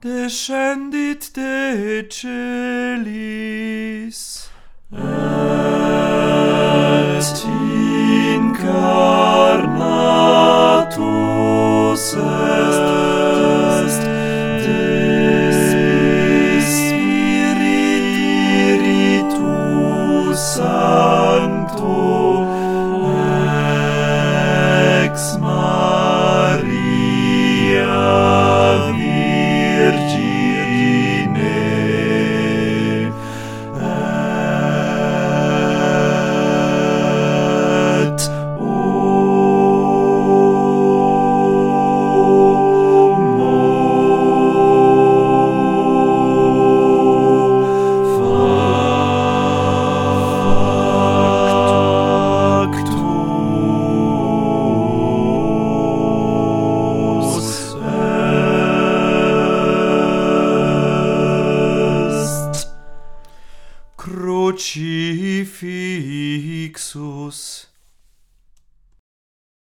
descendit de celis, et incarnatus est de Spiritus Sancto ex Maria Virgine et Crucifixus